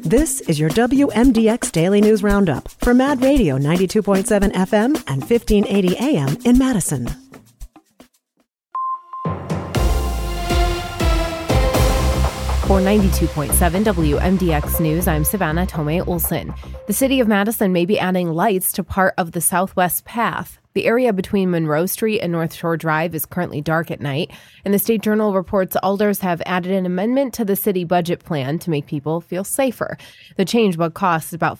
This is your WMDX Daily News Roundup for Mad Radio 92.7 FM and 1580 AM in Madison. For 92.7 WMDX News, I'm Savannah Tomei Olson. The city of Madison may be adding lights to part of the Southwest Path. The area between Monroe Street and North Shore Drive is currently dark at night, and the State Journal reports alders have added an amendment to the city budget plan to make people feel safer. The change will cost about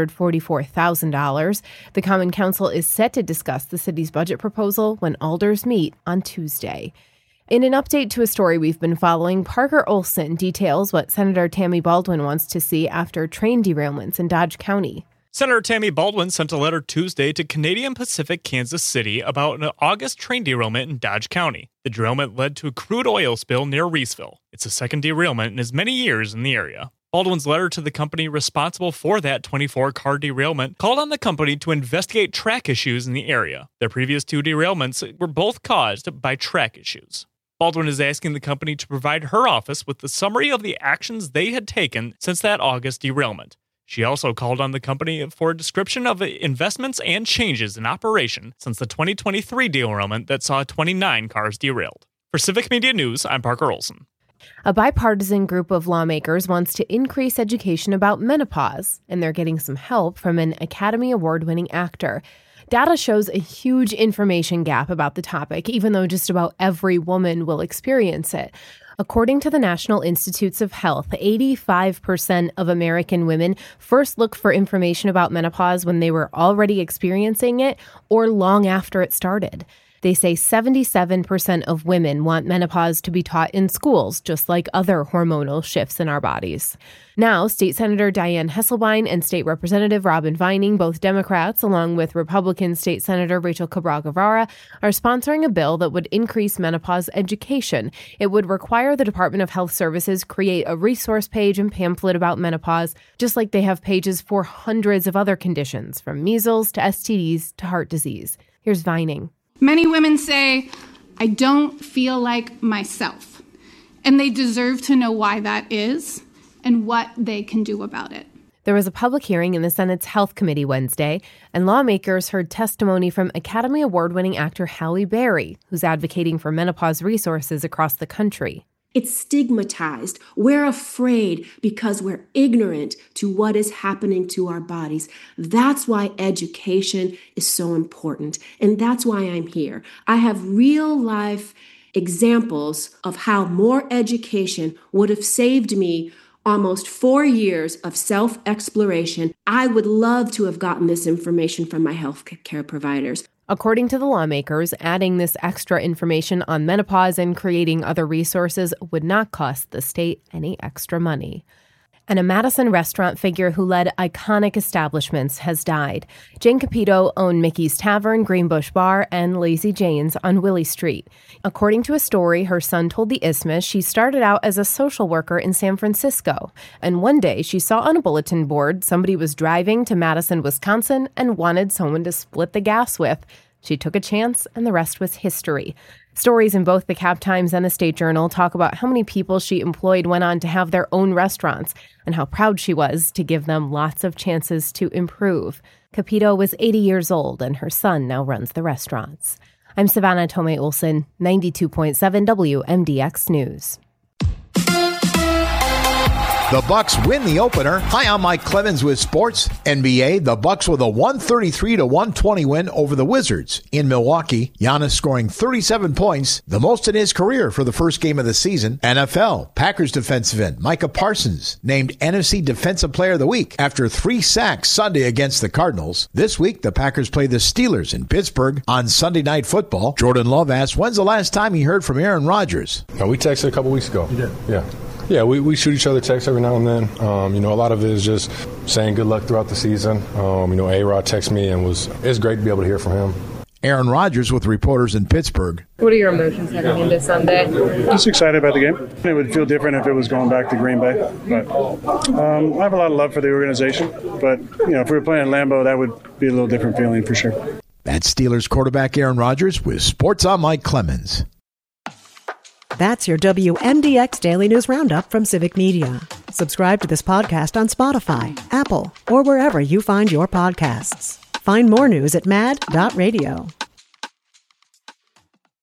$544,000. The Common Council is set to discuss the city's budget proposal when alders meet on Tuesday. In an update to a story we've been following, Parker Olson details what Senator Tammy Baldwin wants to see after train derailments in Dodge County. Senator Tammy Baldwin sent a letter Tuesday to Canadian Pacific Kansas City about an August train derailment in Dodge County. The derailment led to a crude oil spill near Reeseville. It's the second derailment in as many years in the area. Baldwin's letter to the company responsible for that 24-car derailment called on the company to investigate track issues in the area. Their previous two derailments were both caused by track issues. Baldwin is asking the company to provide her office with the summary of the actions they had taken since that August derailment. She also called on the company for a description of investments and changes in operation since the 2023 derailment that saw 29 cars derailed. For Civic Media News, I'm Parker Olson. A bipartisan group of lawmakers wants to increase education about menopause, and they're getting some help from an Academy Award-winning actor. Data shows a huge information gap about the topic, even though just about every woman will experience it. According to the National Institutes of Health, 85% of American women first look for information about menopause when they were already experiencing it or long after it started. They say 77% of women want menopause to be taught in schools, just like other hormonal shifts in our bodies. Now, State Senator Dianne Hesselbein and State Representative Robin Vining, both Democrats, along with Republican State Senator Rachel Cabral-Guevara, are sponsoring a bill that would increase menopause education. It would require the Department of Health Services create a resource page and pamphlet about menopause, just like they have pages for hundreds of other conditions, from measles to STDs to heart disease. Here's Vining. Many women say, I don't feel like myself, and they deserve to know why that is and what they can do about it. There was a public hearing in the Senate's Health Committee Wednesday, and lawmakers heard testimony from Academy Award-winning actor Halle Berry, who's advocating for menopause resources across the country. It's stigmatized. We're afraid because we're ignorant to what is happening to our bodies. That's why education is so important. And that's why I'm here. I have real life examples of how more education would have saved me almost 4 years of self-exploration. I would love to have gotten this information from my health care providers. According to the lawmakers, adding this extra information on menopause and creating other resources would not cost the state any extra money. And a Madison restaurant figure who led iconic establishments has died. Jane Capito owned Mickey's Tavern, Greenbush Bar, and Lazy Jane's on Willie Street. According to a story her son told the Isthmus, she started out as a social worker in San Francisco. And one day she saw on a bulletin board somebody was driving to Madison, Wisconsin, and wanted someone to split the gas with. She took a chance, and the rest was history. Stories in both the Cap Times and the State Journal talk about how many people she employed went on to have their own restaurants and how proud she was to give them lots of chances to improve. Capito was 80 years old, and her son now runs the restaurants. I'm Savannah Tomei Olson, 92.7 WMDX News. The Bucks win the opener. Hi, I'm Mike Clemens with Sports. NBA, the Bucks with a 133-120 win over the Wizards. In Milwaukee, Giannis scoring 37 points, the most in his career for the first game of the season. NFL, Packers defensive end Micah Parsons named NFC Defensive Player of the Week after 3 sacks Sunday against the Cardinals. This week, the Packers play the Steelers in Pittsburgh on Sunday Night Football. Jordan Love asked, when's the last time he heard from Aaron Rodgers? We texted a couple weeks ago. You did? Yeah. Yeah, we shoot each other texts every now and then. A lot of it is just saying good luck throughout the season. A-Rod texted me, and it's great to be able to hear from him. Aaron Rodgers with reporters in Pittsburgh. What are your emotions heading into Sunday? Just excited about the game. It would feel different if it was going back to Green Bay. But I have a lot of love for the organization. But, if we were playing Lambeau, that would be a little different feeling for sure. That's Steelers quarterback Aaron Rodgers with Sports on Mike Clemens. That's your WMDX Daily News Roundup from Civic Media. Subscribe to this podcast on Spotify, Apple, or wherever you find your podcasts. Find more news at mad.radio.